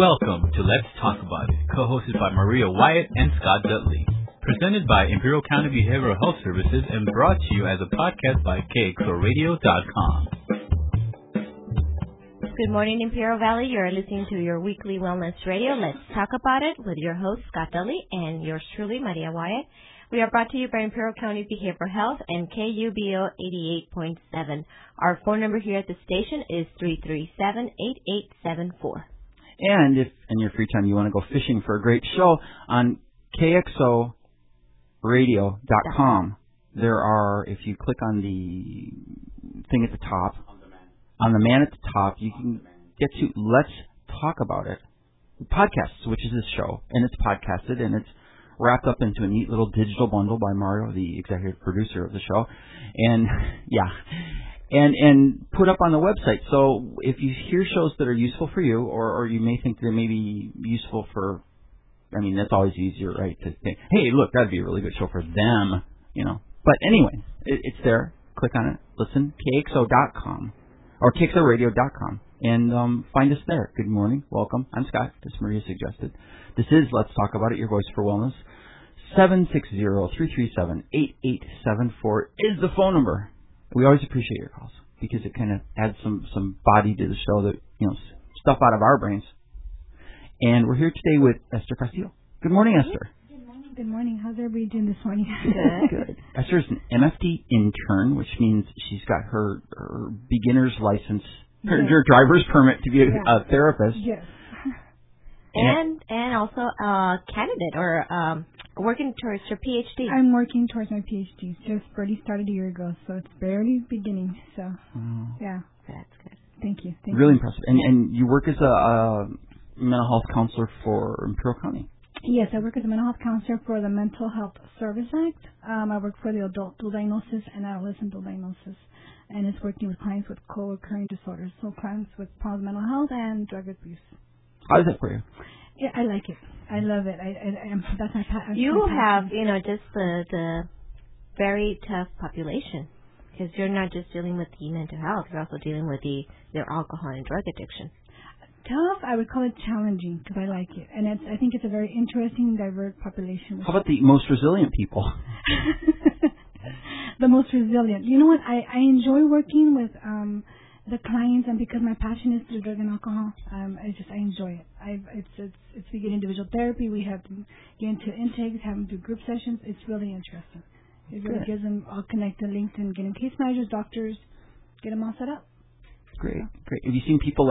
Welcome to Let's Talk About It, co-hosted by Maria Wyatt and Scott Dudley. Presented by Imperial County Behavioral Health Services and brought to you as a podcast by KXORadio.com. Good morning, Imperial Valley. You're listening to your weekly wellness radio, Let's Talk About It, with your host, Scott Dudley, and yours truly, Maria Wyatt. We are brought to you by Imperial County Behavioral Health and KUBO 88.7. Our phone number here at the station is 337-8874. And if in your free time you want to go fishing for a great show on KXORadio.com, there are, if you click on the thing at the top, on the man at the top, you can get to Let's Talk About It podcasts, which is this show, and it's podcasted, and it's wrapped up into a neat little digital bundle by Mario, the executive producer of the show, and and put up on the website. So if you hear shows that are useful for you, or you may think they may be useful for, I mean, that's always easier, right, to think, hey, look, that'd be a really good show for them, you know. But anyway, it's there. Click on it. Listen, KXO.com. Or KXORadio.com, and find us there. Good morning. Welcome. I'm Scott, as Maria suggested. This is Let's Talk About It, your voice for wellness. 760-337-8874 is the phone number. We always appreciate your calls because it kind of adds some body to the show, that, you know, stuff out of our brains. And we're here today with Esther Castillo. Good morning, Esther. Good morning. How's everybody doing this morning? Good. Esther's an MFD intern, which means she's got her beginner's license, her driver's permit to be a therapist. Yes. And also a candidate or working towards your PhD. I'm working towards my PhD. Just barely started a year ago, so it's barely beginning. So, yeah. That's good. Thank you. Really impressive. And you work as a mental health counselor for Imperial County. Yes, I work as a mental health counselor for the Mental Health Service Act. I work for the adult dual diagnosis and adolescent dual diagnosis, and it's working with clients with co-occurring disorders, so clients with problems with mental health and drug abuse. How is that for you? Yeah, I like it. I love it. That's my passion. You have, just the very tough population, because you're not just dealing with the mental health, you're also dealing with their alcohol and drug addiction. Tough, I would call it challenging, because I like it. And I think it's a very interesting, diverse population. How about the most resilient people? The most resilient. You know what? I enjoy working with the clients, and because my passion is through drug and alcohol, I enjoy it. We get individual therapy. We have them get into intakes, have them do group sessions. It's really interesting. It really gives them all connected, linked, and getting case managers, doctors, get them all set up. Great. Have you seen people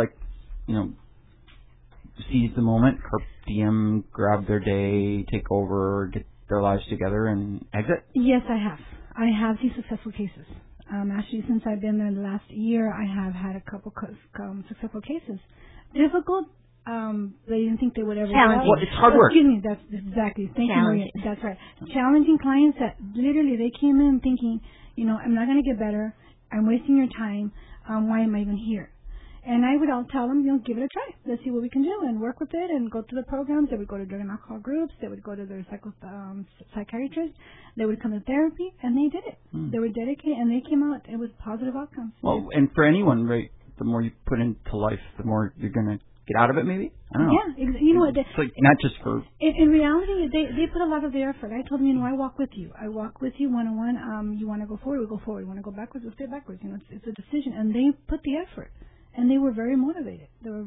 seize the moment, carpe diem, grab their day, take over, get their lives together, and exit? Yes, I have. I have seen successful cases. Actually, since I've been there in the last year, I have had a couple successful cases. Difficult. They didn't think they would ever. Challenging. Well, it's hard work. Excuse me. That's exactly. Thank you, Maria. That's right. Challenging clients that literally they came in thinking, I'm not going to get better. I'm wasting your time. Why am I even here? And I would all tell them, give it a try. Let's see what we can do and work with it and go through the programs. They would go to drug and alcohol groups. They would go to their psychiatrist. They would come to therapy, and they did it. They were dedicated, and they came out with positive outcomes. Well, and for anyone, right, the more you put into life, the more you're going to get out of it, maybe? I don't know. Yeah, you know what? It's like not just for... In reality, they put a lot of their effort. I told them, I walk with you. I walk with you one-on-one. You want to go forward, we go forward. You want to go backwards, we'll stay backwards. It's a decision. And they put the effort. And they were very motivated.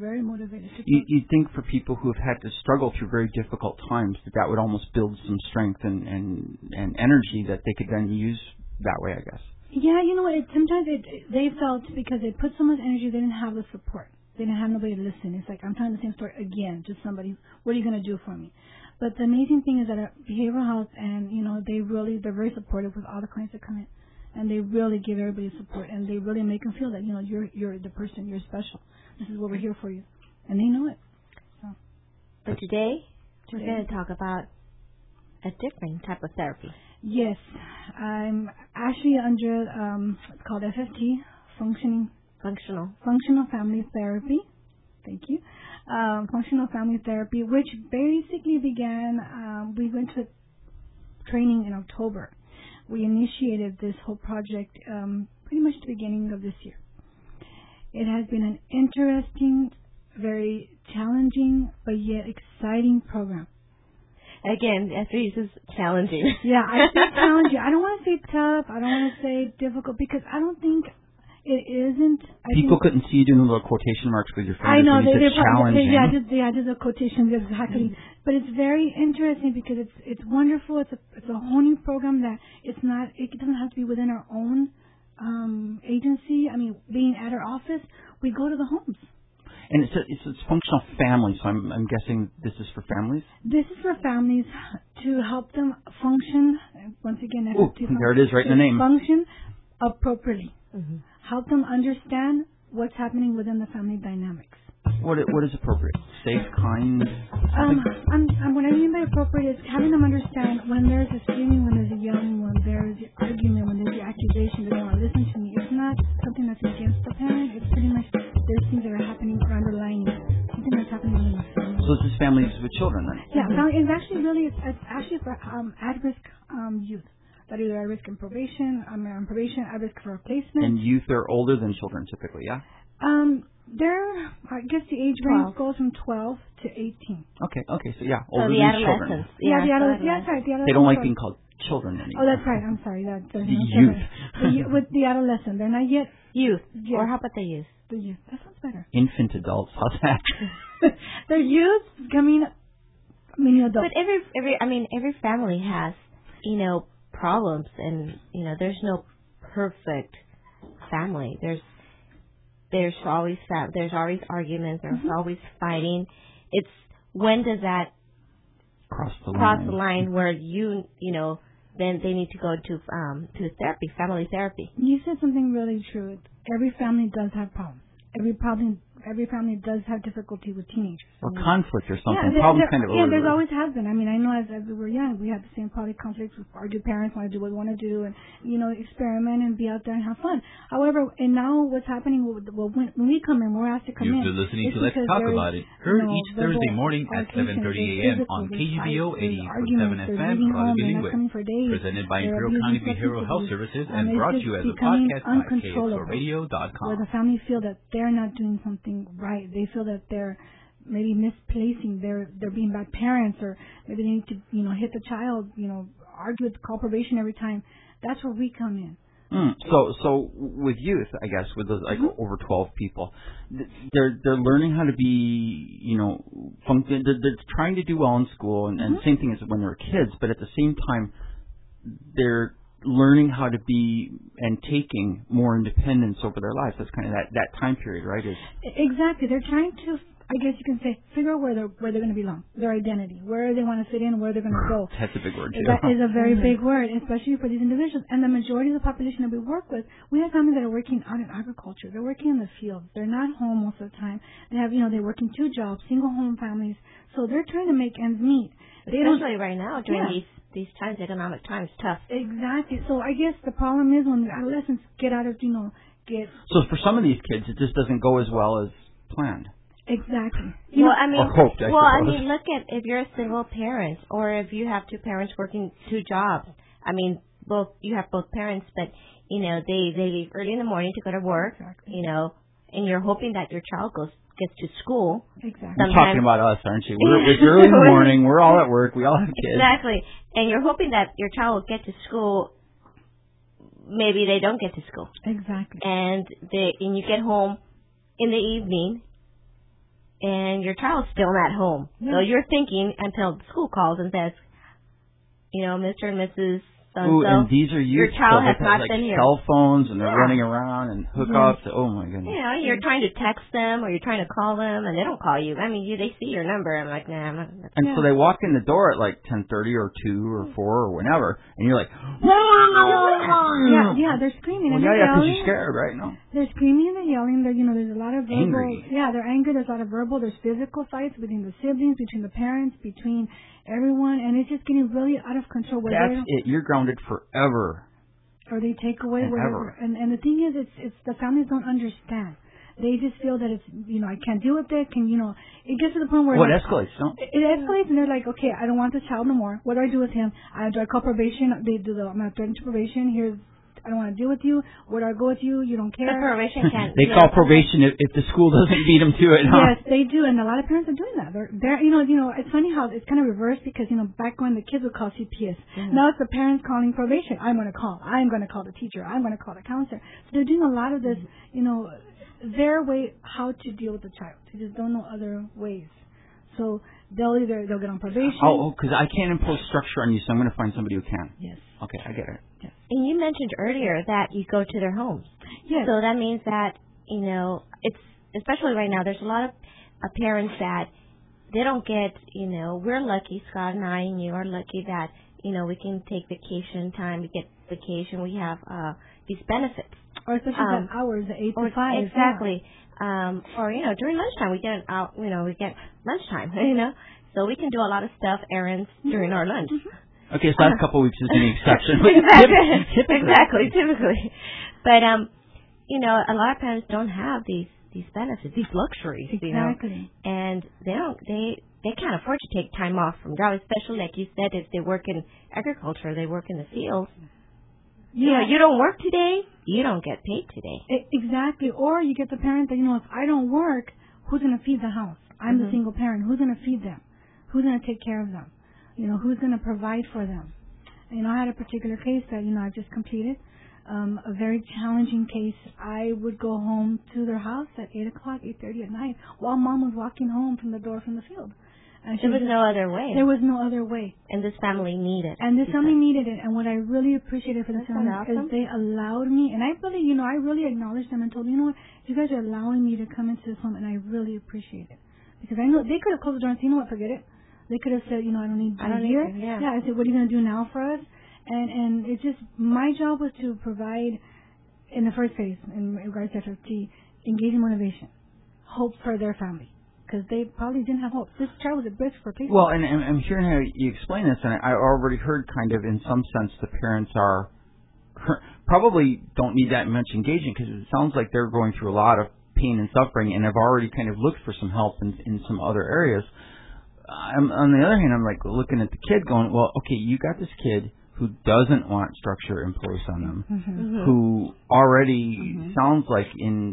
You'd think for people who have had to struggle through very difficult times that would almost build some strength and energy that they could then use that way, I guess. Yeah, you know what? Sometimes they felt because they put so much energy, they didn't have the support. They didn't have nobody to listen. It's like, I'm telling the same story again to somebody. What are you going to do for me? But the amazing thing is that behavioral health and, they're very supportive with all the clients that come in. And they really give everybody support, and they really make them feel that, you're the person, you're special. This is what we're here for you. And they know it. So today, we're going to talk about a different type of therapy. Yes. I'm actually under, it's called FFT, Functional Family Therapy. Thank you. Functional Family Therapy, which basically began, we went to training in October. We initiated this whole project pretty much the beginning of this year. It has been an interesting, very challenging again, after he says challenging. Yeah, I say challenging. I don't want to say tough. I don't want to say difficult because I don't think it isn't. People couldn't see you doing little quotation marks with your fingers. I know they're challenging. Just the quotations exactly. But it's very interesting because it's wonderful. It's a whole new program that it doesn't have to be within our own agency. I mean, being at our office, we go to the homes. And it's functional family, so I'm guessing this is for families? This is for families to help them function, once again, there it is right in the name. Function appropriately. Mm-hmm. Help them understand what's happening within the family dynamics. What is appropriate? Safe, kind? What I mean by appropriate is having them understand when there's a screaming, when there's a yelling, when there's an argument, when there's the accusation, they don't want to listen to me. It's not something that's against the parent. It's pretty much there's things that are happening or underlying something that's happening within the family. So this is families with children then? Yeah, it's actually for at-risk youth. That either at risk in probation, on probation, at risk for replacement. And youth are older than children typically, yeah? I guess the age range goes from 12 to 18. Okay, so yeah, older the than children. Yeah, the adolescents. Yeah, that's right. The adolescents. They don't like being called children anymore. Oh, that's right. I'm sorry. The youth. With the adolescent, they're not yet youth. Yes. Or how about the youth? The youth. That sounds better. Infant adults. How's that? The youth coming mini adults. But every family has, problems, and there's no perfect family. There's always arguments. There's always fighting. It's when does that cross the line where then they need to go to therapy, family therapy. You said something really true. Every family does have problems. Every family does have difficulty with teenagers. Or conflict or something. There's always has been. I mean, I know as we were young, we had the same probably conflicts with argued parents, want to do what we want to do, and, experiment and be out there and have fun. However, and now what's happening, when we come in, we're asked to come in. You've been listening to Let's Talk About It. Heard each Thursday morning at 7:30 a.m. on KUBO 88.7 FM, Quality Bilingüe. Presented by Imperial County Behavioral Health Services and brought to you as a podcast by KXORadio.com. Where the family feel that they're not doing something right. They feel that they're maybe misplacing, they're being bad parents, or maybe they need to, hit the child, argue with call probation every time. That's where we come in. So with youth, I guess, with those over 12 people, they're learning how to be, they're trying to do well in school, and same thing as when they were kids, but at the same time, they're learning how to be and taking more independence over their lives. That's kind of that time period, right? Exactly. They're trying to, I guess you can say, figure out where they're going to belong, their identity, where they want to fit in, where they're going to go. That's a big word, too. That is a very big word, especially for these individuals. And the majority of the population that we work with, we have families that are working out in agriculture. They're working in the fields. They're not home most of the time. They have, they're working 2 jobs, single home families. So they're trying to make ends meet. Especially right now during these times, economic times, tough. Exactly. So I guess the problem is when the adolescents get out of, So for some of these kids, it just doesn't go as well as planned. Exactly. Or hoped, I suppose. Look at if you're a single parent, or if you have 2 parents working 2 jobs. You have both parents, but they leave early in the morning to go to work. Exactly. And you're hoping that your child gets to school. Exactly. You're talking about us, aren't you? It's early in the morning. We're all at work. We all have kids. Exactly. And you're hoping that your child will get to school. Maybe they don't get to school. Exactly. And you get home in the evening, and your child's still not home. Yeah. So you're thinking until school calls and says, Mr. and Mrs. So and these are your child has not been here. Cell phones, and they're running around and hookups. Oh my goodness! You're trying to text them or you're trying to call them, and they don't call you. They see your number. I'm like, nah, I'm not. And so they walk in the door at like 10:30 or 2 or 4 or whenever, and you're like, they're screaming. Well, because you're scared, right? No. They're screaming and they're yelling. There's a lot of verbal. Angry. Yeah, they're angry. There's a lot of verbal. There's physical fights between the siblings, between the parents, between everyone, and it's just getting really out of control. That's it. You're grounded forever. Or they take away whatever. And the thing is, it's the families don't understand. They just feel that it's, I can't deal with it. It gets to the point where it escalates, no? It escalates, and they're like, okay, I don't want this child no more. What do I do with him? Do I call probation? I'm going to threaten to probation. I don't want to deal with you. Where do I go with you? You don't care. The probation can't. They call probation if the school doesn't beat them to it. Huh? Yes, they do, and a lot of parents are doing that. They're you know, it's funny how it's kind of reversed because back when the kids would call CPS, now it's the parents calling probation. I'm going to call the teacher. I'm going to call the counselor. So they're doing a lot of this, their way how to deal with the child. They just don't know other ways. So they'll get on probation. Because I can't impose structure on you, so I'm going to find somebody who can. Yes. Okay, I get it. Yes. And you mentioned earlier that you go to their homes. Yes. So that means that, it's, especially right now, there's a lot of parents that they don't get, we're lucky, Scott and I and you are lucky that, we can take vacation time, we get vacation, we have these benefits. Or especially the hours, the 8 to 5. Exactly. Or, during lunchtime, we get we get lunchtime, So we can do a lot of stuff, errands, during our lunch. Okay, so last couple of weeks is an exception. Typically. But, a lot of parents don't have these benefits, these luxuries, Exactly. And they can't afford to take time off from job, especially like you said, if they work in agriculture, they work in the fields. Yeah. You don't work today, you don't get paid today. Exactly. Or you get the parent that, if I don't work, who's going to feed the house? I'm the single parent. Who's going to feed them? Who's going to take care of them? Who's going to provide for them? I had a particular case that, I've just completed, a very challenging case. I would go home to their house at 8 o'clock, 8:30 at night, while mom was walking home from the door from the field. And there was no other way. There was no other way. And this family needed it. And this family needed it. And what I really appreciated for this family is they allowed me, and I really acknowledged them and told them, you guys are allowing me to come into this home, and I really appreciate it. Because I know they could have closed the door and said, forget it. They could have said, I don't need you here. Yeah, I said, what are you going to do now for us? And it's just, my job was to provide, in the first phase, in regards to FFT, engaging motivation, hope for their family. Because they probably didn't have hope. This child was at risk for people. Well, and I'm hearing how you explain this, and I already heard kind of in some sense the parents are probably don't need that much engagement because it sounds like they're going through a lot of pain and suffering and have already kind of looked for some help in some other areas. On the other hand, I'm like looking at the kid going, well, okay, you got this kid who doesn't want structure imposed on them, who already sounds like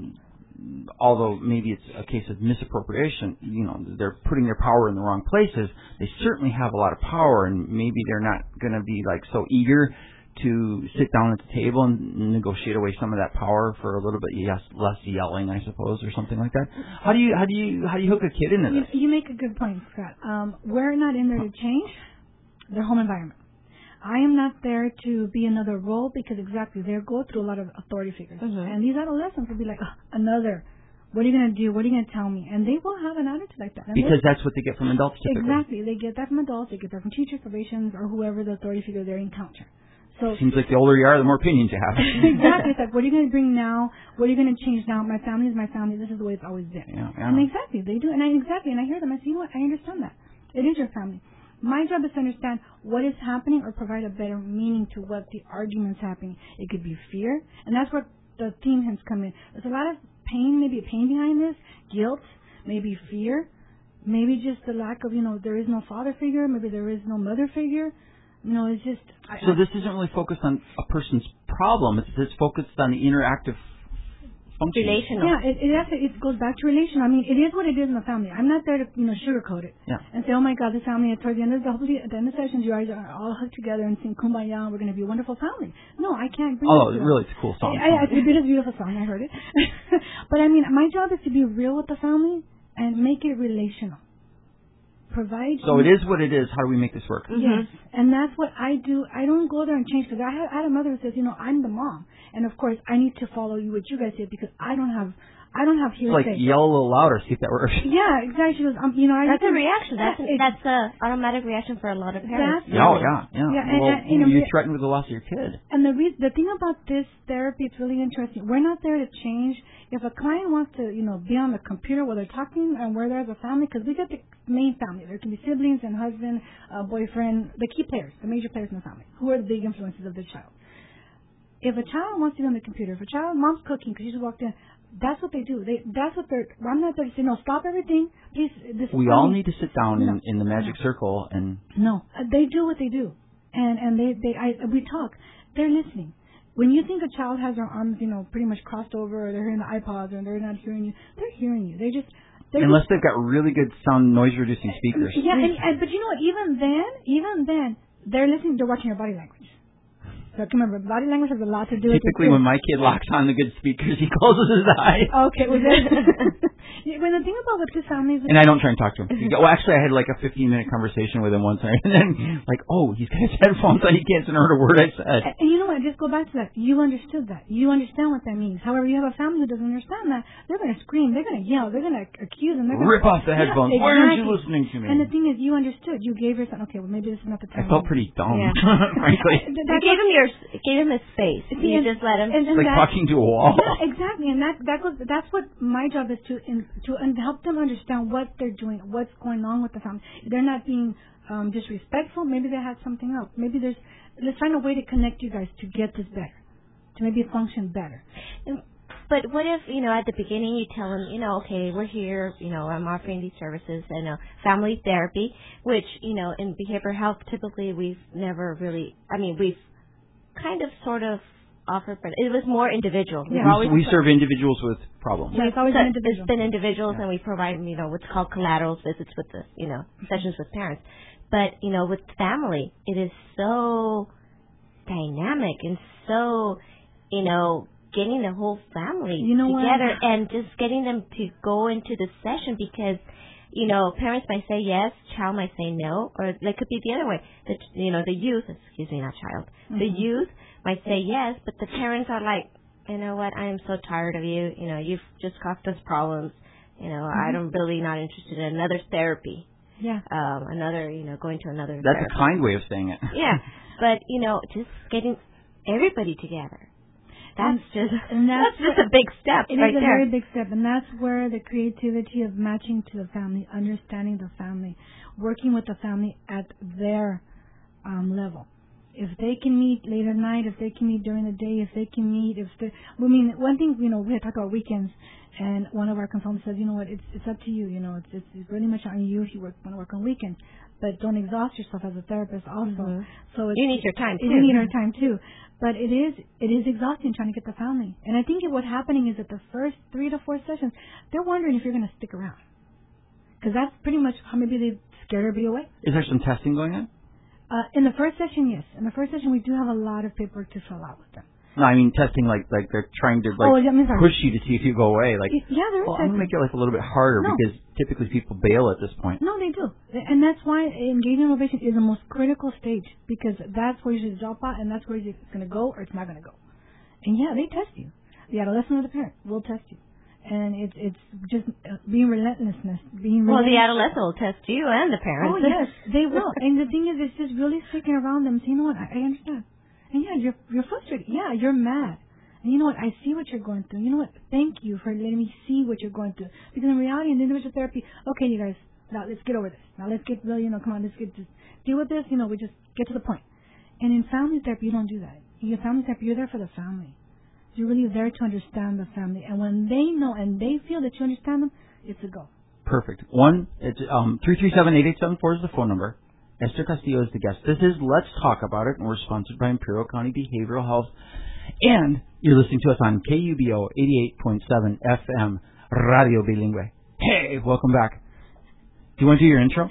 although maybe it's a case of misappropriation, they're putting their power in the wrong places. They certainly have a lot of power, and maybe they're not going to be like so eager to sit down at the table and negotiate away some of that power for a little bit less yelling, I suppose, or something like that. How do you hook a kid into this? You make a good point, Scott. We're not in there to change their home environment. I am not there to be another role because exactly they go through a lot of authority figures, and these adolescents will be like, another. What are you going to do? What are you going to tell me? And they will have an attitude like that. And because that's what they get from adults typically. Exactly. They get that from adults. They get that from teachers, probations, or whoever the authority figure they encounter. So seems like the older you are, the more opinions you have. Exactly. It's like, what are you going to bring now? What are you going to change now? My family is my family. This is the way it's always been. Yeah. And exactly, they do. And I hear them. I say, I understand that. It is your family. My job is to understand what is happening or provide a better meaning to what the argument's happening. It could be fear, and that's where the theme has come in. There's a lot of pain, maybe pain behind this, guilt, maybe fear, maybe just the lack of, there is no father figure, maybe there is no mother figure. It's just... So this isn't really focused on a person's problem. It's focused on the interactive function. Relational. Yeah, it goes back to relational. I mean, it is what it is in the family. I'm not there to, sugarcoat it. Yeah. And say, oh my God, this family, towards the end of the sessions, you guys are all hugged together and sing Kumbaya, and we're going to be a wonderful family. No, I can't bring it. Really, it's a cool song. It is a beautiful song. I heard it. But I mean, my job is to be real with the family and make it relational. So it is what it is. How do we make this work? Yes, and that's what I do. I don't go there and change because I had a mother who says, I'm the mom, and of course I need to follow what you guys say because I don't have hearsay. Like yell a little louder, see if that works. Yeah, exactly. She goes, that's a reaction. That's a automatic reaction for a lot of parents. Yeah. And you're threatened with the loss of your kid. And the thing about this therapy, it's really interesting. We're not there to change. If a client wants to, be on the computer while they're talking, and we're there as a family, because we get the main family. There can be siblings and husband, boyfriend, the key players, the major players in the family, who are the big influences of the child. If a child wants to be on the computer, if a child, mom's cooking because she just walked in, that's what they do. I'm not there to say, no, stop everything. Please, we all need to sit down in the magic circle and... No, they do what they do. And we talk. They're listening. when you think a child has their arms, pretty much crossed over, or they're hearing the iPods, or they're not hearing you, they're hearing you. Unless they've got really good sound noise-reducing speakers. Yeah, but you know what? Even then, they're watching your body language. So remember, body language has a lot to do with it. Typically, when my kid locks on the good speakers, he closes his eyes. Okay, well, when the thing about with his family is... And I don't try and talk to him. Well, actually, I had like a 15-minute conversation with him one time, and then he's got his headphones on, he can't hear a word I said. And you know what? Just go back to that. You understood that. You understand what that means. However, you have a family who doesn't understand that. They're going to scream. They're going to yell. They're going to accuse them. Rip off the headphones. Yeah, exactly. Why aren't you listening to me? And the thing is, you understood. You gave your son, okay, well, maybe this is not the time. I felt pretty dumb, frankly. You gave him his space. You just let him. It's like talking to a wall. Yeah, exactly. And that's what my job is to help them understand what they're doing, what's going on with the family. They're not being disrespectful. Maybe they have something else. Maybe let's find a way to connect you guys to get this better, to maybe function better. But what if, at the beginning you tell them, okay, we're here, I'm offering these services, and family therapy, which, in behavioral health, typically we've never really, we've kind of sort of offered, but it was more individual. Yeah. We serve individuals with problems. Yeah, it's always been individual. It's been individuals, and we provide, what's called collateral visits with the, sessions with parents. But, with family, it is so dynamic and so, getting the whole family together and just getting them to go into the session because, parents might say yes, child might say no, or it could be the other way. The youth, not child, the youth might say yes, but the parents are like, you know what, I am so tired of you. You've just caused us problems. I'm really not interested in another therapy. Yeah. Another, going to another That's therapy. a kind way of saying it. Yeah. But, just getting everybody together. That's just a big step right there. It is a very big step, and that's where the creativity of matching to the family, understanding the family, working with the family at their level. If they can meet late at night, if they can meet during the day, if they can meet, one thing, we had talked about weekends, and one of our consultants says, you know what, it's up to you, it's really much on you if you want to work on weekends, but don't exhaust yourself as a therapist also. Mm-hmm. So you need your time too. You need our time too. But it is exhausting trying to get the family. And I think what's happening is that the first 3 to 4 sessions, they're wondering if you're going to stick around. Because that's pretty much how maybe they scared everybody away. Is there some testing going on? In the first session, yes. In the first session, we do have a lot of paperwork to fill out with them. No, I mean testing like they're trying to push you to see if you go away. There is. I'm going to make it a little bit harder because typically people bail at this point. No, they do, and that's why engaging innovation is the most critical stage because that's where you should drop out, and that's where it's going to go or it's not going to go. And they test you. The adolescent or the parent will test you, and it's just being relentlessness. Well, the adolescent will test you and the parents. Oh yes, they will. And the thing is, it's just really sticking around them. So you know what? I understand. And you're frustrated. Yeah, you're mad. And you know what? I see what you're going through. You know what? Thank you for letting me see what you're going through. Because in reality, in individual therapy, okay, you guys, now let's get over this. Now let's get really, come on, let's just deal with this. We just get to the point. And in family therapy, you don't do that. In your family therapy, you're there for the family. You're really there to understand the family. And when they know and they feel that you understand them, it's a go. Perfect. It's 337-8874 is the phone number. Esther Castillo is the guest. This is Let's Talk About It, and we're sponsored by Imperial County Behavioral Health. And you're listening to us on KUBO 88.7 FM, Radio Bilingüe. Hey, welcome back. Do you want to do your intro?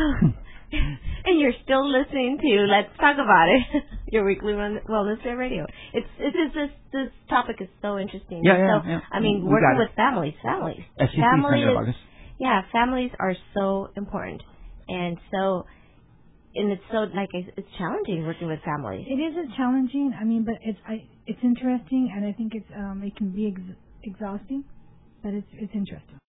And you're still listening to Let's Talk About It, your weekly wellness radio. This topic is so interesting. Yeah. Working with families. Families are so important. And it's so it's challenging working with families. It is challenging. But it's interesting, and I think it can be exhausting, but it's interesting.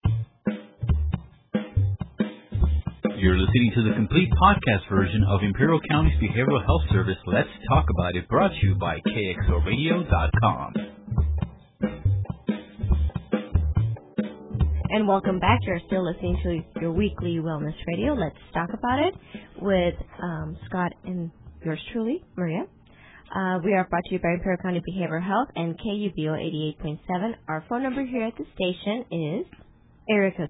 You're listening to the complete podcast version of Imperial County's Behavioral Health Service. Let's Talk About It, brought to you by KXORadio.com. And welcome back. You're still listening to your weekly wellness radio. Let's talk about it with Scott and yours truly, Maria. We are brought to you by Imperial County Behavioral Health and KUBO 88.7. Our phone number here at the station is area code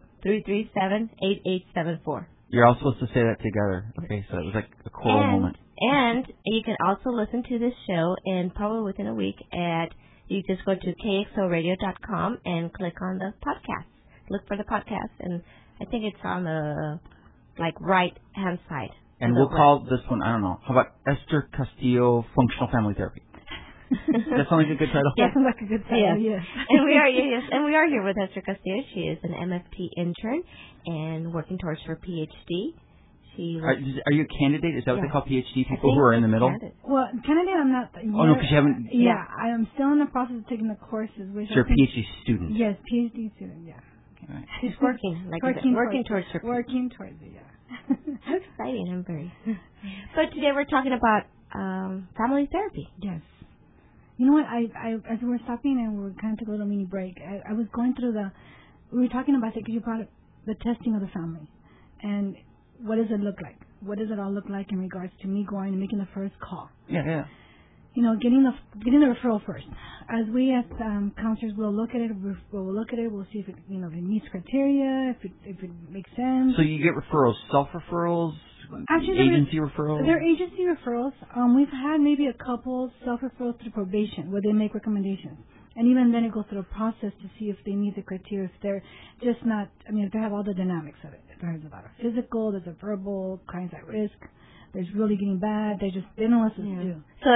760-337-8874. You're all supposed to say that together. Okay, so it was like a cool moment. And you can also listen to this show, and probably within a week, you just go to kxoradio.com and click on the podcast. Look for the podcast, and I think it's on the right-hand side. And we'll call this one, I don't know, how about Esther Castillo Functional Family Therapy? That sounds like a good title. That sounds like a good title. Yes. And we are here with Esther Castillo. She is an MFT intern and working towards her PhD. Are you a candidate? Is that what they call PhD people who are in the middle? Well, candidate, I'm not. Oh no, because you haven't. Yeah, I am still in the process of taking the courses. So you're a PhD student. Yes, PhD student. Yeah. Right. She's working towards her. Working towards it. Yeah. How exciting! I'm very. But today we're talking about family therapy. Yes. You know what? I as we were stopping and we kind of took a little mini break. I was going through we were talking about it because you brought up the testing of the family, and what does it look like? What does it all look like in regards to me going and making the first call? Yeah. You know, getting the referral first. As we as counselors will look at it, we'll see if it it meets criteria, if it makes sense. So you get referrals, self-referrals, actually, agency referrals? They're agency referrals. We've had maybe a couple self-referrals through probation where they make recommendations. And even then it goes through a process to see if they meet the criteria, if they're just not, if they have all the dynamics of it. If there's a lot of physical, there's a verbal, crimes at risk, there's really getting bad, they don't know what to do. So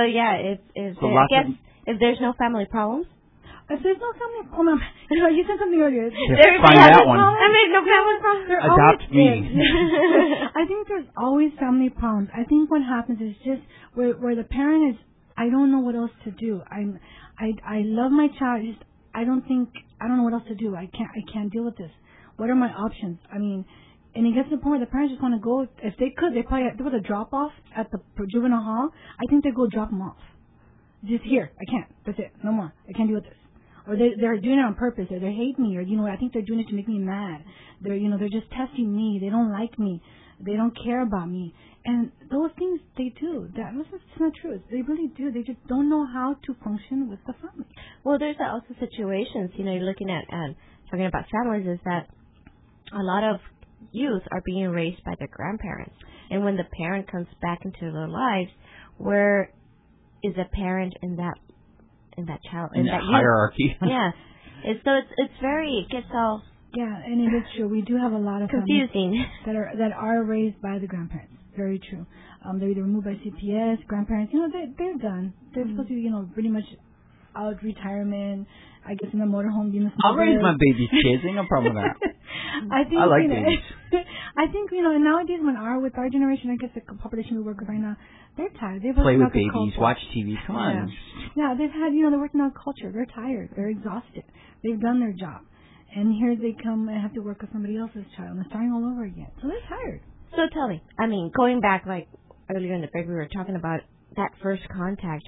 if there's no family problems? If there's no family problem, you said something earlier. Find that one. No family problems. Adopt me. I think there's always family problems. I think what happens is just where the parent is, I don't know what else to do. I love my child. I don't know what else to do. I can't deal with this. What are my options? And it gets to the point where the parents just want to go. If they could, they would a drop off at the juvenile hall. I think they go drop them off. Just here, I can't. That's it. No more. I can't deal with this. Or they're doing it on purpose. Or they hate me. Or I think they're doing it to make me mad. They're just testing me. They don't like me. They don't care about me. And those things they do. It's not true. They really do. They just don't know how to function with the family. Well, there's also situations, you're looking at talking about families, is that a lot of youth are being raised by their grandparents. And when the parent comes back into their lives, where is the parent in that child? In that hierarchy. Yes. And so it gets all... Yeah, and it is true. We do have a lot of confusing that are raised by the grandparents. Very true. They're either removed by CPS, grandparents. They're done. They're supposed to be, pretty much out retirement. I guess in the motorhome. I'll raise my baby's kids. Ain't no problem with that. I like babies. I think and nowadays with our generation, I guess the population we work with right now, they're tired. They've play with babies, watch TV. Come on. Yeah, they've had they're working on culture. They're tired. They're exhausted. They've done their job. And here they come and have to work with somebody else's child and starting all over again. So they're tired. So tell me, going back earlier in the break, we were talking about that first contact.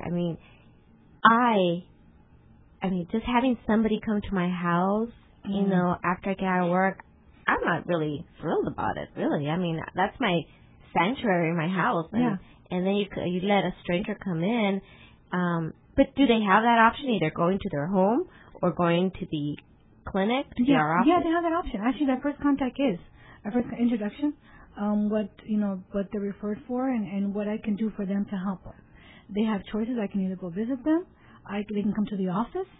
Just having somebody come to my house, after I get out of work, I'm not really thrilled about it, really. That's my sanctuary, my house. And then you let a stranger come in. But do they have that option, either going to their home or going to the clinic? Yeah, they have that option. Actually, that first contact is our first introduction. What they're referred for and what I can do for them to help them. They have choices. I can either go visit them. They can come to the office.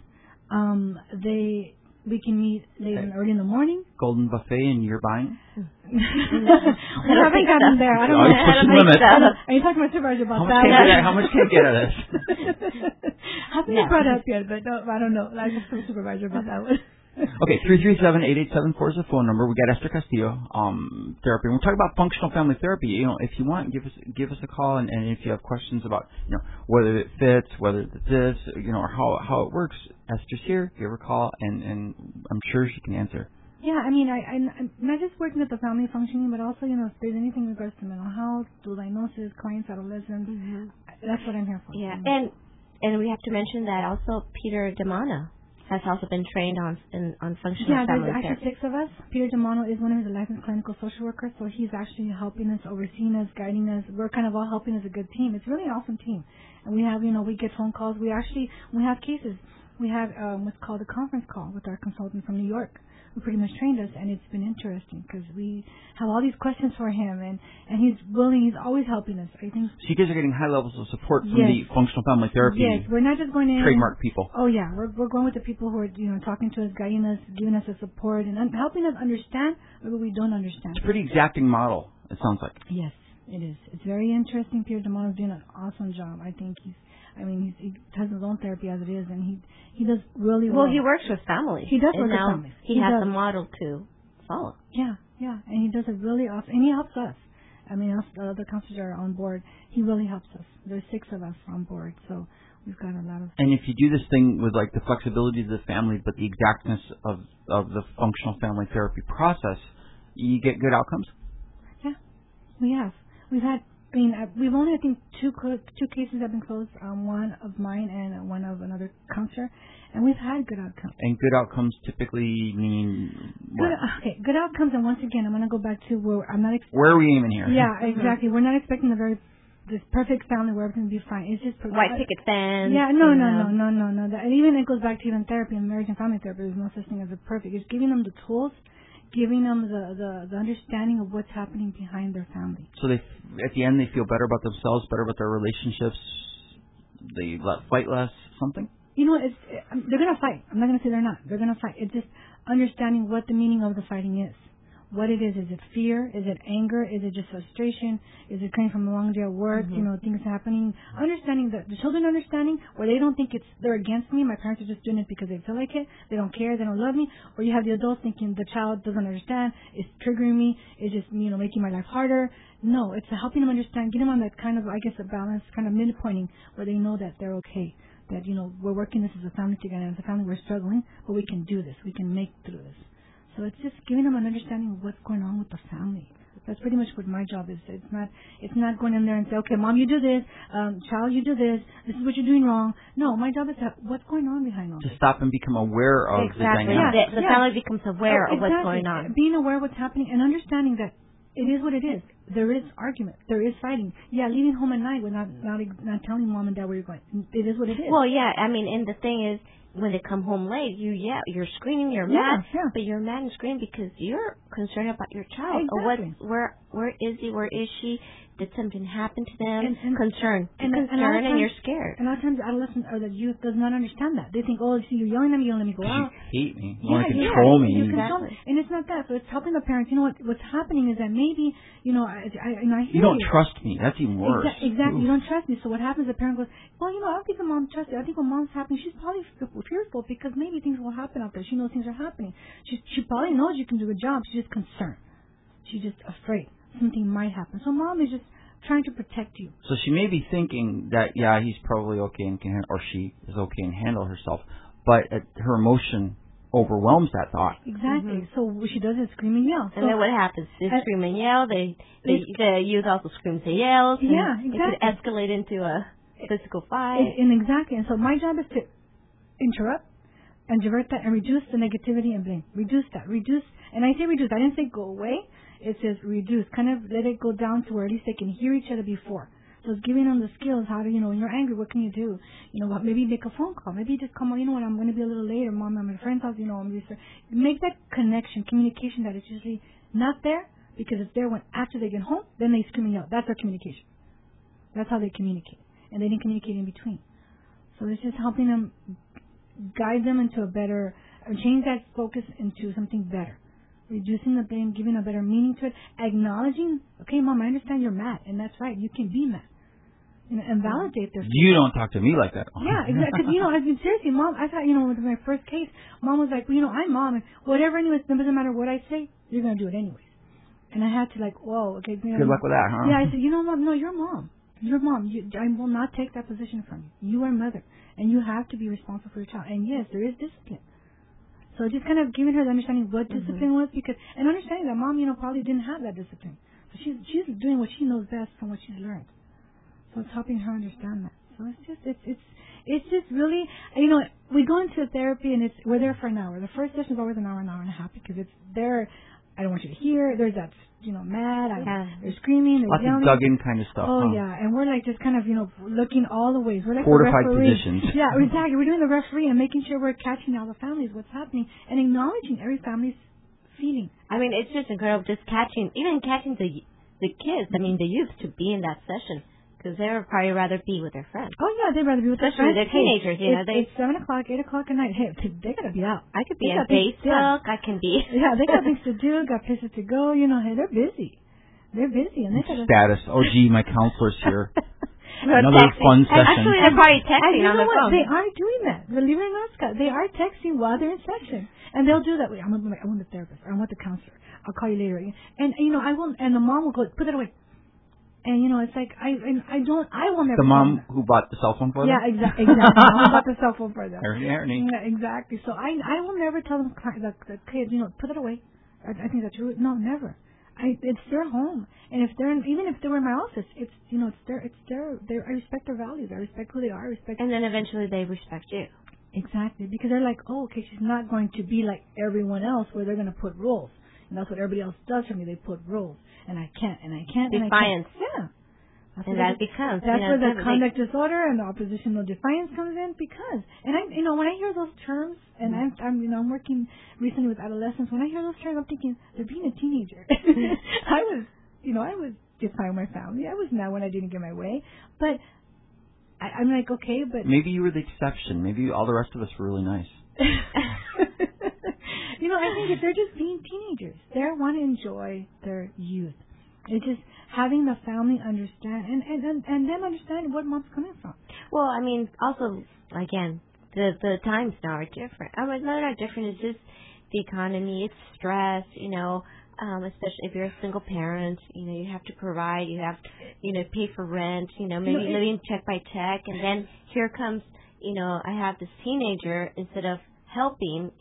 We can meet late and early in the morning. Golden buffet and you're buying? We haven't gotten there. I don't know. Are you talking to my supervisor about that? How much can you get out of this? Hasn't been brought up yet, but no, I don't know. I just told the supervisor about that one. Okay, 337-8874 is the phone number. We got Esther Castillo, therapy. And we're talking about functional family therapy. If you want, give us a call, and if you have questions about, whether it fits, whether it's this, or how it works, Esther's here. Give her a call, and I'm sure she can answer. Yeah, I'm not just working at the family functioning, but also, if there's anything in regards to mental health, dual diagnosis, clients, adolescents, that's what I'm here for. Yeah, and we have to mention that also Peter DeMano has also been trained on functional family therapy. Yeah, there's actually 6 of us. Peter DeMano is one of his licensed clinical social workers, so he's actually helping us, overseeing us, guiding us. We're kind of all helping as a good team. It's really an awesome team. And we have, we get phone calls. We have cases. We have what's called a conference call with our consultant from New York, who pretty much trained us, and it's been interesting because we have all these questions for him, and he's willing. He's always helping us. I think. So you guys are getting high levels of support from the functional family therapy. Yes, we're not just going in trademark people. Oh yeah, we're going with the people who are talking to us, guiding us, giving us the support, and helping us understand what we don't understand. It's a pretty exacting model. It sounds like. Yes, it is. It's very interesting. Pierre Damano is doing an awesome job. I think he has his own therapy as it is, and he does really well. Well, he works with families. He does work with families. He has a model to follow. Yeah, and he does it really awesome, and he helps us. I mean, us, the other counselors are on board. He really helps us. There's 6 of us on board, so we've got a lot of. And if you do this thing with like the flexibility of the family, but the exactness of the functional family therapy process, you get good outcomes. Yeah, we have. We've had. We've only, I think, two cases have been closed. One of mine and one of another counselor, and we've had good outcomes. And good outcomes typically mean what? Good outcomes. And once again, I'm going to go back to where I'm not. Where are we aiming here? Yeah, exactly. We're not expecting this perfect family where everything will be fine. It's just white picket fence. Yeah, no. And even it goes back to even therapy and marriage and family therapy. There's no such thing as a perfect. It's giving them the tools. Giving them the understanding of what's happening behind their family. So they, at the end, they feel better about themselves, better about their relationships. They fight less. Something. You know, they're gonna fight. I'm not gonna say they're not. They're gonna fight. It's just understanding what the meaning of the fighting is. What it is it fear? Is it anger? Is it just frustration? Is it coming from a long day at work? Mm-hmm. Things happening. Understanding the children understanding where they don't think they're against me. My parents are just doing it because they feel like it. They don't care. They don't love me. Or you have the adults thinking the child doesn't understand. It's triggering me. It's just making my life harder. No, it's helping them understand. Get them on that kind of a balance, kind of midpointing where they know that they're okay. That we're working this as a family together. As a family, we're struggling, but we can do this. We can make through this. So it's just giving them an understanding of what's going on with the family. That's pretty much what my job is. It's not going in there and say, okay, mom, you do this, child, you do this. This is what you're doing wrong. No, my job is what's going on behind all this. To stop and become aware of the dynamic. Yeah, the family becomes aware of what's going on. Being aware of what's happening and understanding that it is what it is. There is argument. There is fighting. Yeah, leaving home at night without not telling mom and dad where you're going. It is what it is. Well, yeah. I mean, and the thing is, when they come home late, you're screaming, you're mad, but you're mad and screaming because you're concerned about your child. Exactly. Where is he? Where is she? Did something happen to them? Concern. And you're scared. And a lot of times adolescents or the youth does not understand that. They think, oh, see, you're yelling at me, you don't let me go out. You hate me. You want to control me. Exactly. And it's not that. So it's helping the parents. What's happening is that maybe, I hear you don't trust me. That's even worse. Exactly. You don't trust me. So what happens, the parent goes, well, I don't think the mom trusts you. I think when mom's happening, she's probably fearful because maybe things will happen out there. She knows things are happening. She probably knows you can do a job. She's just concerned. She's just afraid something might happen. So mom is just trying to protect you. So she may be thinking that, he's probably okay and can, or she is okay and handle herself, but her emotion overwhelms that thought. Exactly. Mm-hmm. So what she does is scream and yell. And then what happens? They scream and yell. The youth also screams and yells. Yeah, exactly. It could escalate into a physical fight. And so my job is to interrupt and divert that and reduce the negativity and blame. Reduce that. And I say reduce. I didn't say go away. It says reduce. Kind of let it go down to where at least they can hear each other before. So it's giving them the skills how to, when you're angry, what can you do? Maybe make a phone call. Maybe just come on, I'm going to be a little later. Mom, I'm at a friend's house, Make that connection, communication that is usually not there because it's there when after they get home, then they scream and yell. That's their communication. That's how they communicate. And they didn't communicate in between. So it's just helping them, guide them into change that focus into something better. Reducing the blame, giving a better meaning to it, acknowledging, okay, mom, I understand you're mad, and that's right, you can be mad. And validate their You don't talk to me like that. Yeah, exactly. Because, seriously, mom, I thought, with my first case, mom was like, I'm mom, and whatever, anyways, it doesn't matter what I say, you're going to do it anyways. And I had to whoa, okay. Good luck with that, huh? Yeah, I said, mom, no, you're mom. You're mom. I will not take that position from you. You are mother, and you have to be responsible for your child. And yes, there is discipline. So just kind of giving her the understanding what discipline was, and understanding that mom, probably didn't have that discipline. So she's doing what she knows best from what she's learned. So it's helping her understand that. So it's just really, we go into therapy and we're there for an hour. The first session is always an hour and a half because it's there. I don't want you to hear. There's that, mad. They're screaming. They're yelling. Lots of dug-in kind of stuff. Oh, yeah. And we're like just kind of, looking all the ways. We're like fortified the referee. positions. Yeah, exactly. We're doing the referee and making sure we're catching all the families, what's happening, and acknowledging every family's feeling. I mean, it's just incredible just catching the kids, the youth to be in that session. Because they would probably rather be with their friends. Oh, yeah, they'd rather be with their friends. Especially they're teenagers, It's 7 o'clock, 8 o'clock at night. Hey, they got to be out. I could be on Facebook. I can be. Yeah, they got things to do, got places to go. Hey, they're busy. They're busy. And they got status. Oh, gee, my counselor's here. Another fun session. Actually, they're probably texting on the phone. They are doing that. Believe it or not, Scott. They are texting while they're in session. And they'll do that. Wait, I want the therapist. Or I want the counselor. I'll call you later. And, I will, and the mom will go, put that away. And, it's like, I will never. The mom who bought the cell phone for them? Yeah, exactly. The mom who bought the cell phone for them. Ernie. Yeah, exactly. So I will never tell them, the kids, put it away. I think that's rude. No, never. It's their home. And even if they were in my office, it's their, I respect their values. I respect who they are. And then eventually they respect you. Exactly. Because they're like, oh, okay, she's not going to be like everyone else where they're going to put rules. And that's what everybody else does for me. They put rules. And I can't, and I can't, Defiance. And I can't. Yeah. And that becomes. That's where the conduct disorder and the oppositional defiance comes in because, and when I hear those terms, and I'm working recently with adolescents, when I hear those terms, I'm thinking, they're being a teenager. I was defying my family. I was mad when I didn't get my way. But I'm like, okay, but. Maybe you were the exception. Maybe all the rest of us were really nice. I think if they're just being teenagers, they want to enjoy their youth. It's just having the family understand and them understand what mom's coming from. Well, also, again, the times now are different. They're not different. It's just the economy. It's stress, especially if you're a single parent. You have to provide. You have to, pay for rent, maybe living check by check. And then here comes, I have this teenager, instead of helping,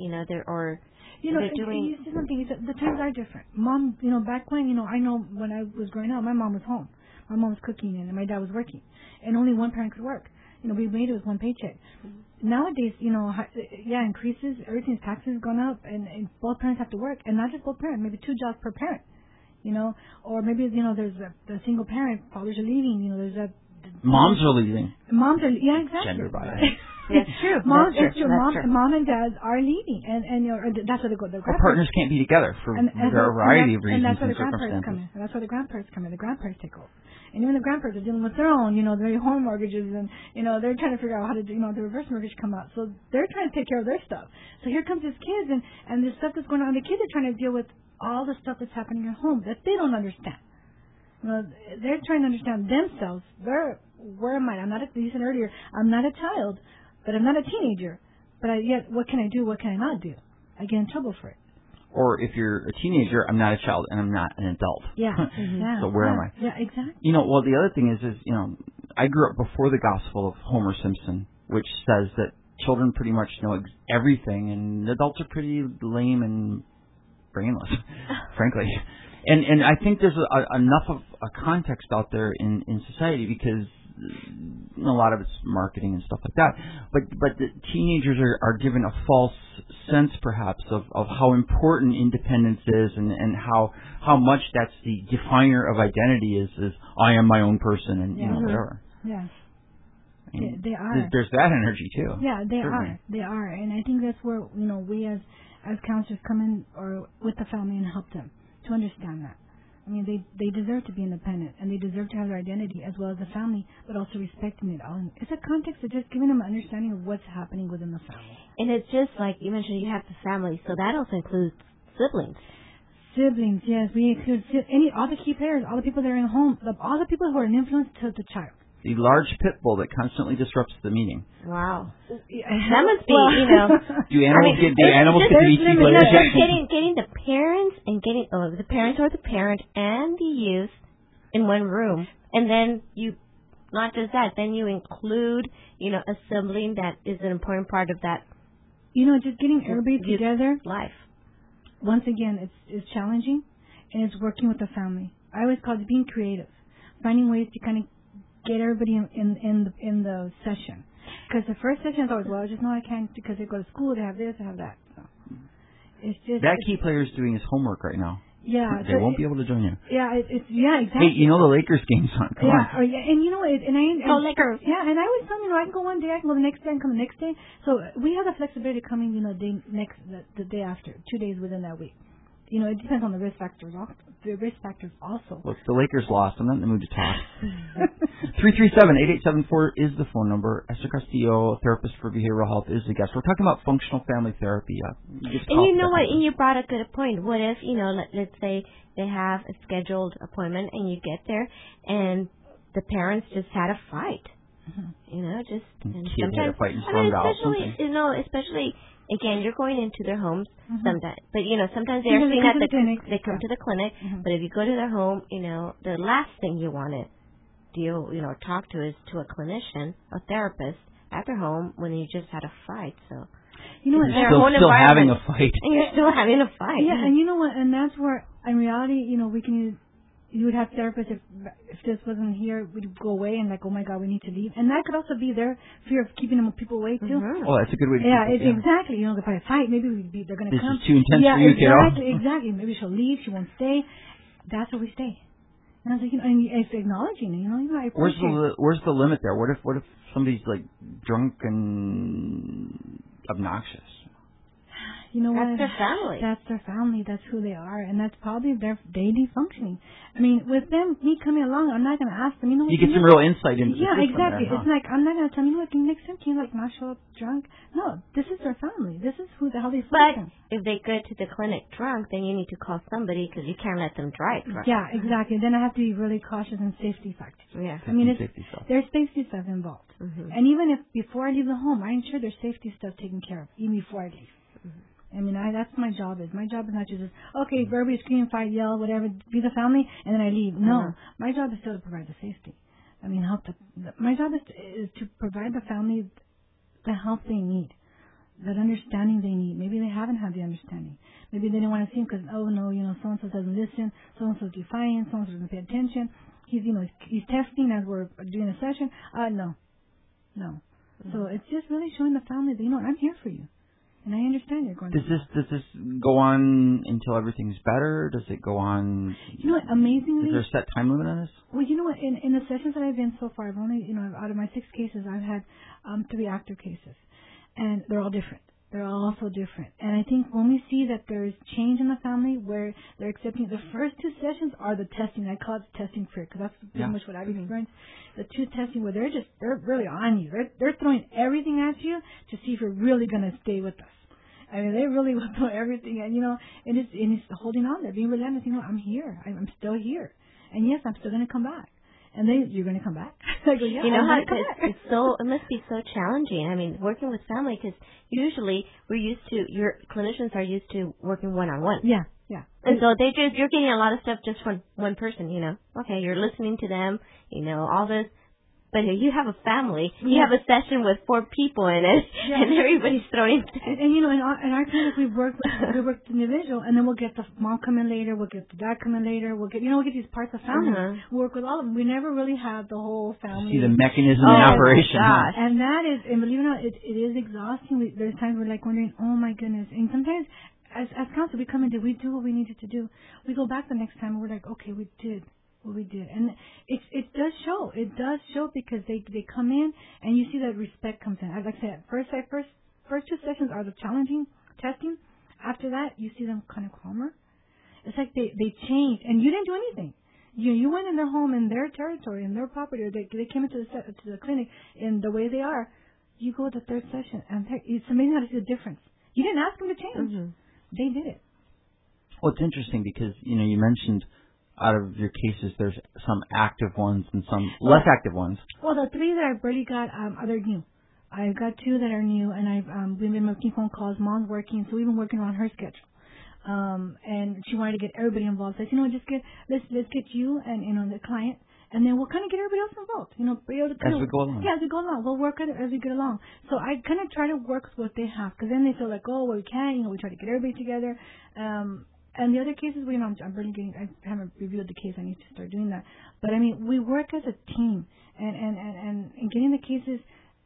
they're doing. You see something. The times are different. Mom, back when, I know when I was growing up, my mom was home. My mom was cooking and my dad was working. And only one parent could work. We made it with one paycheck. Mm-hmm. Nowadays, increases, everything's taxes gone up and both parents have to work. And not just both parents, maybe 2 jobs per parent. Or maybe, there's the single parent, fathers are leaving, there's moms are leaving. Yeah, exactly. Gender bias. That's true. Mom and dads are leaving, and that's where they go. The partners can't be together for a variety of reasons. And that's where the grandparents come in. The grandparents take over. And even the grandparents are dealing with their own, their home mortgages, and they're trying to figure out how to do, the reverse mortgage come out. So they're trying to take care of their stuff. So here comes these kids, and the stuff that's going on. The kids are trying to deal with all the stuff that's happening at home that they don't understand. They're trying to understand themselves. Where am I? You said earlier, I'm not a child. But I'm not a teenager. But yet, what can I do? What can I not do? I get in trouble for it. Or if you're a teenager, I'm not a child and I'm not an adult. Yeah. Mm-hmm. So where am I? Yeah, exactly. Well, the other thing is, I grew up before the gospel of Homer Simpson, which says that children pretty much know everything and adults are pretty lame and brainless, frankly. And I think there's enough of a context out there in society because a lot of it's marketing and stuff like that. But the teenagers are given a false sense, perhaps, of how important independence is and how much that's the definer of identity is I am my own person and whatever. Yeah. They are. There's that energy too. Yeah, they are. They are, and I think that's where we as counselors come in or with the family and help them to understand that. They deserve to be independent, and they deserve to have their identity as well as the family, but also respecting it all. It's a context of just giving them an understanding of what's happening within the family. And it's just like you mentioned, you have the family, so that also includes siblings. Siblings, yes. We include all the key players, all the people that are in the home, all the people who are an influence to the child. The large pit bull that constantly disrupts the meeting. Wow. That must be, Do animals get to be key players? Getting the parents and the parents or the parent and the youth in one room. And then not just that, then you include, a sibling that is an important part of that. Just getting everybody together. Life. Once again, it's challenging, and it's working with the family. I always call it being creative, finding ways to kind of get everybody in the session. Because the first session is always, I just know I can't because they go to school, they have this, they have that. So it's just that key player is doing his homework right now. Yeah, they won't be able to join you. Yeah, exactly. Hey, you know the Lakers game's on. Come on. And you know what? Lakers. Yeah, and I was telling I can go one day, I can go the next day, and come the next day. So we have the flexibility coming, the day after, 2 days within that week. It depends on the risk factors. Also. Look, the Lakers lost. I'm not in the mood to talk. 337-8874 is the phone number. Esther Castillo, therapist for behavioral health, is the guest. We're talking about functional family therapy. And you know what? And you brought a good point. What if, let's say they have a scheduled appointment and you get there and the parents just had a fight. Kids had a fight and stormed out. Especially. Again, you're going into their homes sometimes, but sometimes they are seen at the clinic. They come to the clinic, but if you go to their home, the last thing you want to talk to is to a clinician, a therapist at their home when you just had a fight. So you're still having a fight. And you're still having a fight. Yeah, and you know what? And that's where, in reality, we can. You would have therapists if this wasn't here, we'd go away and oh my God, we need to leave. And that could also be their fear of keeping people away too. Oh, that's a good way to keep it. Exactly. If I fight, maybe they're going to come. This is too intense for you, kiddo. Exactly. Maybe she'll leave. She won't stay. That's where we stay. And I was like, and it's acknowledging it. I appreciate where's the limit there? What if somebody's drunk and obnoxious? That's their family. That's their family. That's who they are, and that's probably their daily functioning. I mean, with me coming along, I'm not going to ask them. You get some real insight into the system. Exactly. There, It's I'm not going to tell them. Next time can you not show up drunk? No, this is their family. This is how they function. But if they go to the clinic drunk, then you need to call somebody because you can't let them drive drunk. Yeah, exactly. Then I have to be really cautious in safety factors. Yeah. There's safety stuff involved, and even if before I leave the home, I ensure there's safety stuff taken care of even before I leave. I mean, that's my job is. My job is not just, okay, verbally scream, fight, yell, whatever, be the family, and then I leave. No. My job is still to provide the safety. I mean, my job is to provide the family the help they need, that understanding they need. Maybe they haven't had the understanding. Maybe they didn't want to see him because, so-and-so doesn't listen, so-and-so's defiant, so-and-so doesn't pay attention. He's testing as we're doing a session. No. So it's just really showing the family that, I'm here for you. And I understand you're going. Does this go on until everything's better? Does it go on? Amazingly. Is there a set time limit on this? Well, in the sessions that I've been so far, I've only, out of my 6 cases, I've had 3 active cases, and they're all different. They're all so different. And I think when we see that there's change in the family where they're accepting, the first 2 sessions are the testing. I call it testing fear because that's pretty much what I've experienced. The 2 testing where they're really on you. They're throwing everything at you to see if you're really going to stay with us. I mean, they really will throw everything, and it's holding on there, being relentless. I'm here. I'm still here, and yes, I'm still going to come back. And you're going to come back. I go, yeah, it must be so challenging. I mean, working with family because usually your clinicians are used to working one-on-one. Yeah. And so you're getting a lot of stuff just from one person. Okay, you're listening to them. All this. But if you have a family, you have a session with 4 people in it, and everybody's throwing. And in our clinic, we work individual, and then we'll get the mom come in later, we'll get the dad come in later, we'll get these parts of family. We work with all of them. We never really have the whole family. See the mechanism in operation. Gosh. And that is, and believe it or not, it is exhausting. There's times we're wondering, oh my goodness. And sometimes, as counsel, we come in, did we do what we needed to do? We go back the next time, and we're like, okay, we did. What we did, and it does show. It does show because they come in and you see that respect comes in. As I said, first 2 sessions are the challenging testing. After that, you see them kind of calmer. It's like they changed, and you didn't do anything. You went in their home, in their territory, in their property. Or they came into the clinic in the way they are. You go to the 3rd session, and it's amazing how to see the difference. You didn't ask them to change. They did it. Well, it's interesting because you mentioned. Out of your cases, there's some active ones and some less active ones. Well, the 3 that I've barely got, they're new. I've got 2 that are new, and we've been making phone calls. Mom's working, so we've been working on her schedule. And she wanted to get everybody involved. So I said, let's get you and the client, and then we'll kind of get everybody else involved. As we go along. Yeah, as we go along, we'll work at it as we get along. So I kind of try to work with what they have, because then they feel like, oh, well, we can. We try to get everybody together. And the other cases, I haven't reviewed the case. I need to start doing that. But I mean, we work as a team, and getting the cases.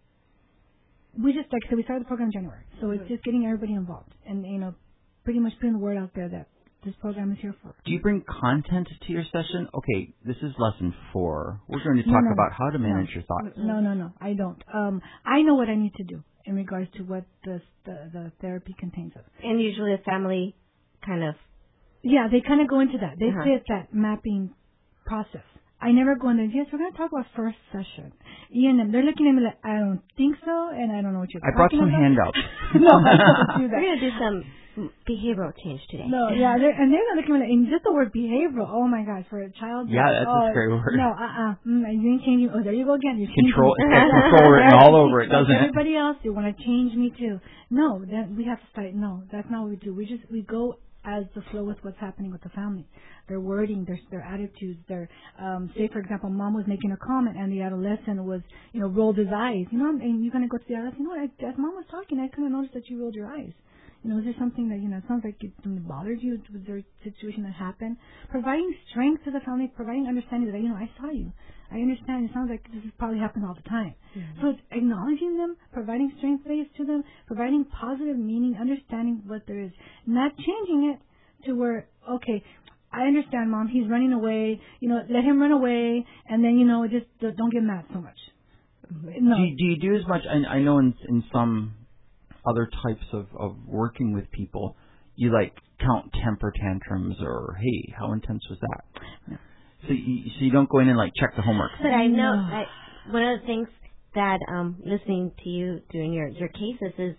We just, like I said, we started the program in January, so it's just getting everybody involved, and pretty much putting the word out there that this program is here for. Do you bring content to your session? Okay, this is lesson 4. We're going to talk about how to manage your thoughts. No, I don't. I know what I need to do in regards to what the therapy contains of. And usually the family kind of... Yeah, they kind of go into that. They fit that mapping process. I never go in there, yes, we're going to talk about first session. Ian, they're looking at me like, I don't think so, and I don't know what you're talking about. I brought some handouts. No, I don't do that. We're going to do some behavioral change today. No, yeah, and they're not looking at me like, and just the word behavioral, oh my gosh, for a child. Yeah, that's a scary word. No, you ain't changing, oh, there you go again. You're control written all over it, doesn't it? Everybody else, they want to change me too. No, then we have to start, no, that's not what we do. We go as the flow with what's happening with the family. Their wording, their attitudes, their, say for example, mom was making a comment and the adolescent was, rolled his eyes. And you're going to go to the adolescent, as mom was talking, I couldn't notice that you rolled your eyes. Is there something that, it sounds like it bothered you? Was there a situation that happened? Providing strength to the family, providing understanding that, I saw you. I understand. It sounds like this is probably happening all the time. Mm-hmm. So it's acknowledging them, providing strength base to them, providing positive meaning, understanding what there is. Not changing it to where, okay, I understand, Mom, he's running away. Let him run away, and then, just don't get mad so much. Mm-hmm. No. Do you do as much? I know in some other types of working with people, you count temper tantrums or, hey, how intense was that? Yeah. So you don't go in and check the homework. But I know one of the things that listening to you doing your cases is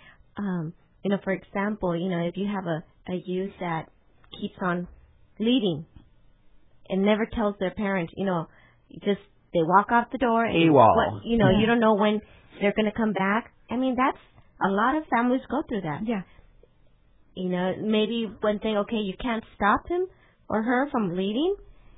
for example, if you have a youth that keeps on leaving and never tells their parents, just they walk out the door and AWOL. You don't know when they're going to come back. I mean, that's a lot of families go through that. Yeah. Maybe one thing, okay, you can't stop him or her from leaving.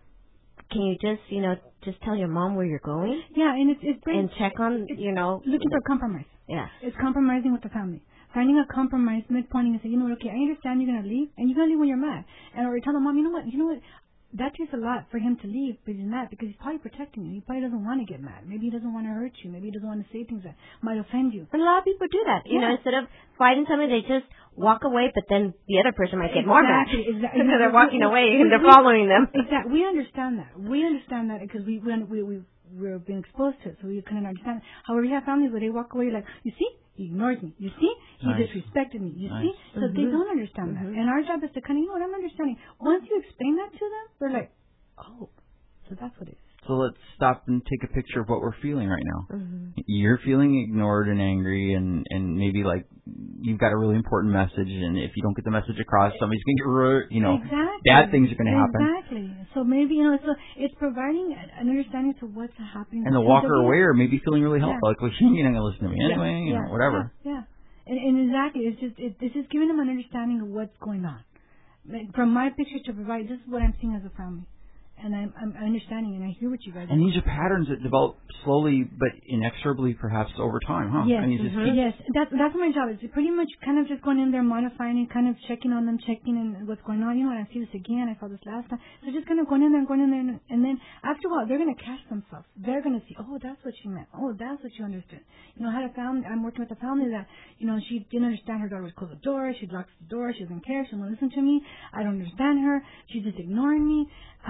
Can you just tell your mom where you're going? Yeah, and it's and check on, looking for compromise. Yeah. It's compromising with the family. Finding a compromise, midpointing and say, okay, I understand you're going to leave, and you're going to leave when you're mad. Or tell the mom, you know what, that takes a lot for him to leave, but he's mad because he's probably protecting you. He probably doesn't want to get mad. Maybe he doesn't want to hurt you. Maybe he doesn't want to say things that might offend you. And a lot of people do that. Instead of fighting somebody, they just walk away, but then the other person might get more mad. Exactly. Because they're walking away and they're following them. Exactly. We understand that. Because we've been exposed to it, so we couldn't understand it. However, you have families where they walk away like, you see? He ignores me. You see? He disrespected me. You see? So they don't understand that. And our job is to I'm understanding. Once you explain that to them, they're like, oh, so that's what it is. So let's stop and take a picture of what we're feeling right now. Mm-hmm. You're feeling ignored and angry and maybe you've got a really important message, and if you don't get the message across, somebody's going to get, exactly. bad things are going to happen. Exactly. So maybe, so it's providing an understanding to what's happening. And the walker away or maybe feeling really helpful. You're not going to listen to me anyway, whatever. Yeah. And exactly, it's just giving them an understanding of what's going on. From my picture to provide, this is what I'm seeing as a family. And I'm understanding, and I hear what you guys are. And these are patterns that develop slowly, but inexorably, perhaps over time, huh? Yes, yes. That's my job. It's pretty much kind of just going in there, modifying and kind of checking on them, checking in what's going on. I see this again. I saw this last time. So just kind of going in there, and then after a while, they're going to catch themselves. They're going to see, oh, that's what she meant. Oh, that's what you understood. I had a family. I'm working with a family that, she didn't understand her daughter would close the door. She locks the door. She doesn't care. She won't listen to me. I don't understand her. She's just ignoring me.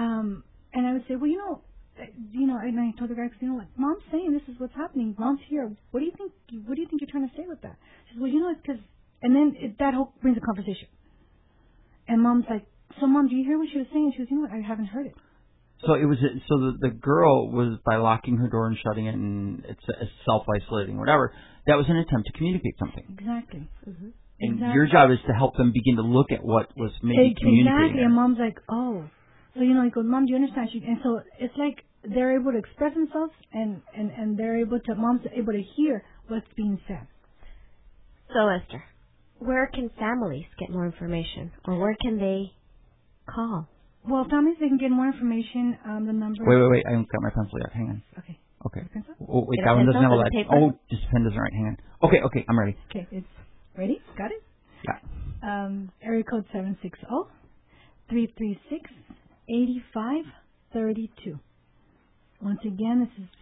And I would say, well, and I told the guy, what, Mom's saying this is what's happening. Mom's here. What do you think you're trying to say with that? She says, well, it's because, and then that whole brings a conversation. And Mom's like, so Mom, do you hear what she was saying? She goes, I haven't heard it. So the girl was, by locking her door and shutting it and it's self-isolating, whatever, that was an attempt to communicate something. Exactly. Mm-hmm. And your job is to help them begin to look at what was maybe communicating. Exactly. And Mom's like, oh. So, he goes, Mom, do you understand? And so it's like they're able to express themselves and they're able to, Mom's able to hear what's being said. So, Esther, where can families get more information or where can they call? Well, families, they can get more information. The number. Wait. I haven't got my pencil yet. Hang on. Okay. Oh, wait, that one doesn't have a lead. Oh, this pen doesn't write. Hang on. Okay, I'm ready. Okay, it's ready? Got it? Yeah. Area code 760-336-8532. Once again, this is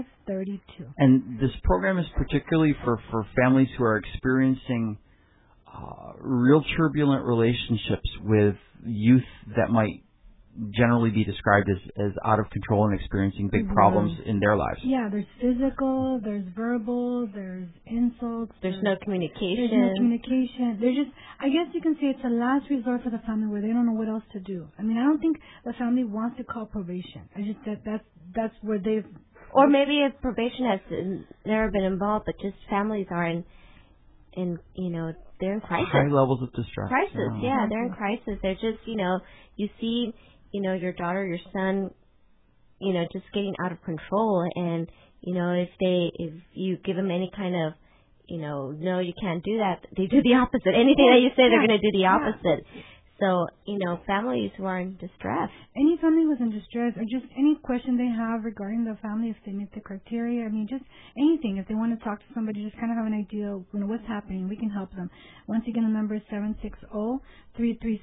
760-336-8532. And this program is particularly for families who are experiencing real turbulent relationships with youth that might generally be described as out of control and experiencing big problems in their lives. Yeah, there's physical, there's verbal, there's insults. There's no communication. There's no communication. There's just, I guess you can say it's a last resort for the family where they don't know what else to do. I mean, I don't think the family wants to call probation. I just, that's where they've... Or maybe if probation has never been involved, but just families are in they're in crisis. High levels of distress. Crisis, yeah, they're in crisis. They're just, you see, your daughter, your son, just getting out of control. And, if you give them any kind of, no, you can't do that, they do the opposite. Anything that you say, they're going to do the opposite. So, families who are in distress. Any family who's in distress, or just any question they have regarding the family, if they meet the criteria, I mean, just anything. If they want to talk to somebody, just kind of have an idea of what's happening, we can help them. Once again, the number is 760-336-8532.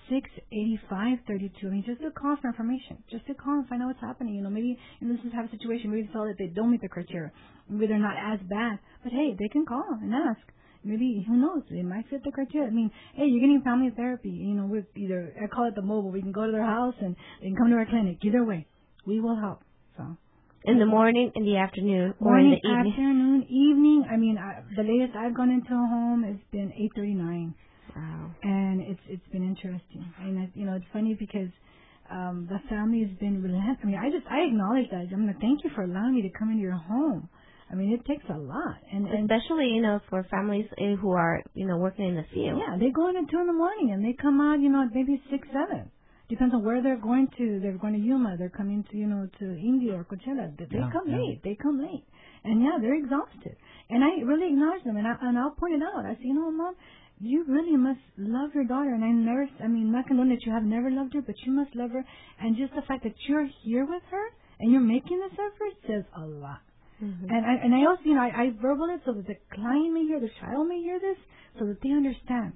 I mean, just a call for information. Just a call and find out what's happening. Maybe this is a situation, maybe they feel that they don't meet the criteria. Maybe they're not as bad. But, hey, they can call and ask. Maybe, who knows, it might fit the criteria. I mean, hey, you're getting family therapy. With either, I call it the mobile. We can go to their house and they can come to our clinic. Either way, we will help. So, in the morning, in the afternoon, or morning, in the evening? Afternoon, evening. I mean, the latest I've gone into a home has been 8:39. Wow. And it's been interesting. And, it's funny because the family has been relentless. I mean, I acknowledge that. I'm going to thank you for allowing me to come into your home. I mean, it takes a lot. And especially, for families who are, working in the field. Yeah, they go in at 2 in the morning and they come out, maybe 6, 7. Depends on where they're going to. They're going to Yuma. They're coming to, to India or Coachella. They come late. They come late. And, they're exhausted. And I really acknowledge them. And I'll point it out. I say, Mom, you really must love your daughter. And not going to know that you have never loved her, but you must love her. And just the fact that you're here with her and you're making this effort says a lot. Mm-hmm. And I also, I verbal it so that the client may hear, the child may hear this, so that they understand.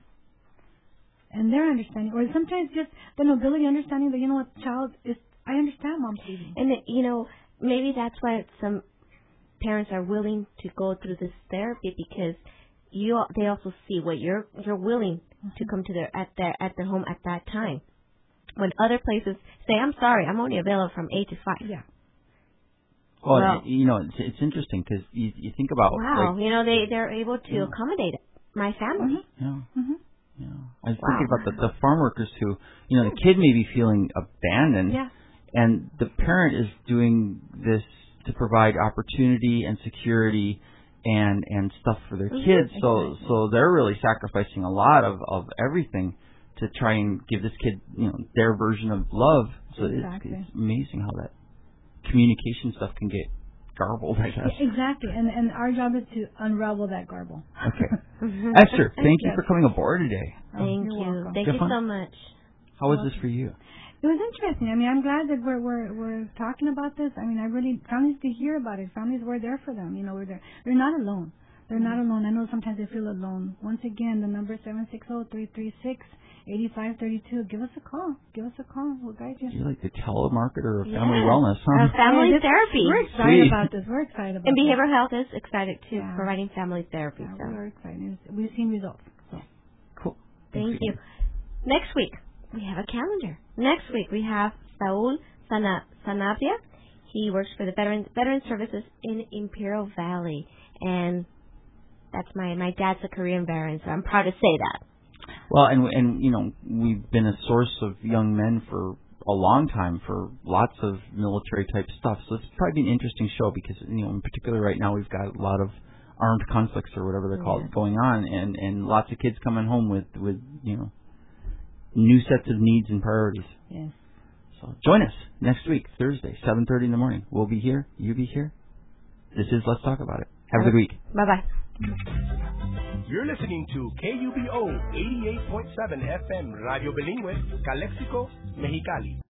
And they're understanding. Or sometimes just the nobility understanding that, what child is, I understand Mom's leaving. And, maybe that's why some parents are willing to go through this therapy, because they also see what you're willing to come to at their home at that time. When other places say, I'm sorry, I'm only available from 8 to 5. Yeah. Well, it's interesting because you think about... Wow, they're able to accommodate my family. Mm-hmm. Yeah. Mm-hmm. Yeah. I was thinking about the farm workers who, the kid may be feeling abandoned, and the parent is doing this to provide opportunity and security and stuff for their kids. So they're really sacrificing a lot of everything to try and give this kid, their version of love. So it's amazing how that communication stuff can get garbled, I guess. Exactly, and our job is to unravel that garble. Okay. Esther, thank you for coming aboard today. Thank you. Thank you so much. How was this for you? It was interesting. I mean, I'm glad that we're talking about this. I mean, families to hear about it. Families, we're there for them. We're there. They're not alone. They're not alone. I know sometimes they feel alone. Once again, the number is 760-336-8532. Give us a call. We'll guide you. You're like the telemarketer of family wellness, huh? Family therapy. We're excited about this. And behavioral health is excited too, providing family therapy. Yeah, we're excited. We've seen results. So. Cool. Thank you. Next week, we have a calendar. Next week, we have Saul Sanabria. He works for the Veteran Services in Imperial Valley. And that's my dad's a Korean veteran, so I'm proud to say that. Well, and we've been a source of young men for a long time for lots of military type stuff. So it's probably an interesting show because in particular right now we've got a lot of armed conflicts or whatever they're called going on, and lots of kids coming home with new sets of needs and priorities. Yes. So join us next week, Thursday, 7:30 in the morning. We'll be here. You be here. This is Let's Talk About It. Have a good week. Bye-bye. You're listening to KUBO 88.7 FM Radio Bilingüe, Calexico, Mexicali.